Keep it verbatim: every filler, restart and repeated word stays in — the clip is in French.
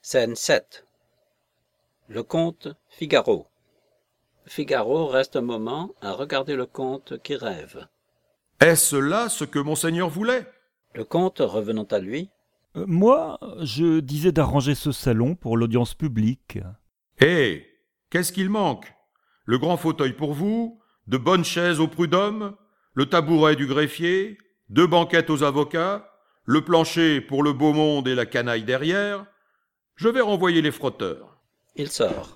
Scène sept. Le comte Figaro. Figaro reste un moment à regarder le comte qui rêve. Est-ce là ce que monseigneur voulait ? Le comte, revenant à lui. Euh, moi, je disais d'arranger ce salon pour l'audience publique. Eh, qu'est-ce qu'il manque ? Le grand fauteuil pour vous, de bonnes chaises au prud'homme, le tabouret du greffier, deux banquettes aux avocats, le plancher pour le beau monde et la canaille derrière. Je vais renvoyer les frotteurs. Il sort.